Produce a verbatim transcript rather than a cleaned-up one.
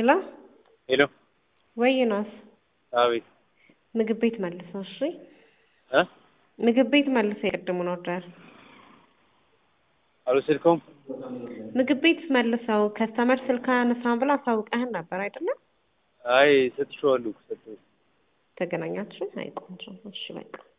ሄሎ ሄሎ ወይ ዮናስ አቤት ምግብ ቤት መልሰው እሺ እ ምግብ ቤት መልሰው የቅድሙን ኦርደር አልወሰድከውም ምግብ ቤት መልሰው ከስተመር ስልክ አያነሳም ብላ አሳውቀህን ነበር አይደለ አይ ሰጥቼዋለሁ ሰጥቼው ተገናኛችሁ አይ ቆንጆ እሺ በቃ